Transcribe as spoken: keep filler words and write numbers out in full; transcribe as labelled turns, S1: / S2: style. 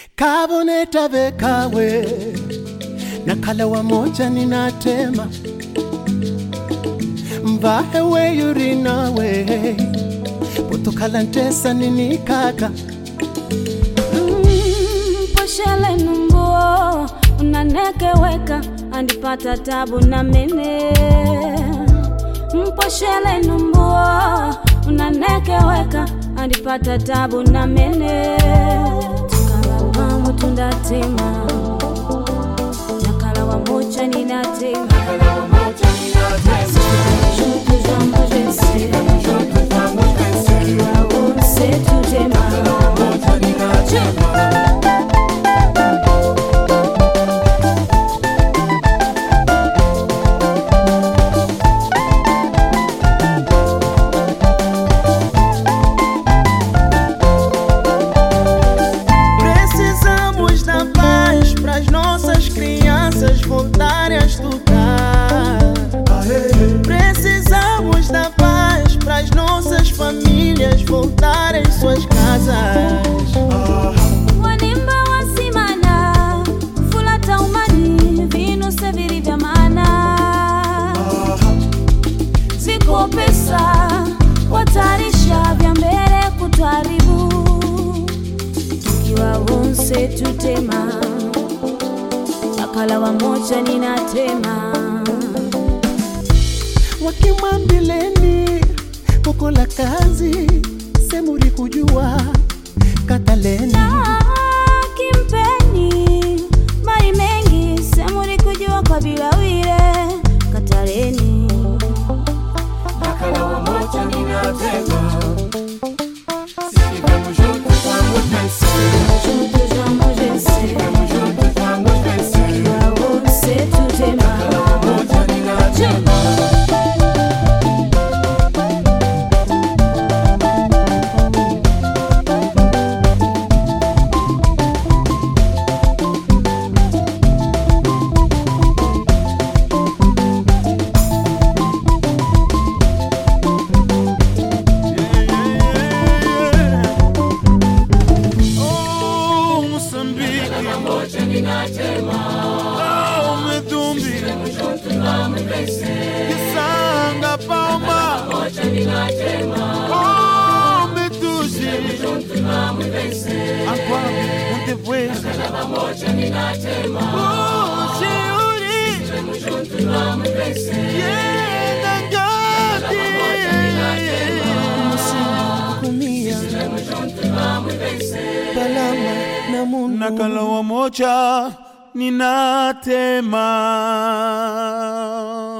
S1: Kaboneta bekawe nakala wa moja ninatema mbahe we yurina we potokala ntesa nini kaka
S2: mm, poshele numbuo unanekeweka andipata tabu na mene mposhele numbuo unanekeweka andipata tabu na mene tundatema nakala wa moja ninatema nakala wa moja ninatema joto jambo jese joto jambo jese wao setu tema nakala wa moja ninatema
S1: voltarem a estudar. Precisamos da paz para as nossas famílias voltarem suas casas.
S2: Wanimba wasimana fulata umani vino seviri vya mana ziko pesa watarisha vya mbele kutaribu iwa wonse tutema nakala wa moja ninatema
S1: wakimambileni kukola kazi semuri kujua kataleni
S2: na kimpeni mari mengi semuri kujua kwa bila wile kataleni
S3: nakala wa moja ninatema sikivemo joto kwa mutesi
S2: joto jambo jese
S3: sikivemo joto kwa mutesi
S1: Kisanga palma oh metuzi agua onde foi oh Senhori yeah ngati kumia balama na mungu nakala wa moja ninatema.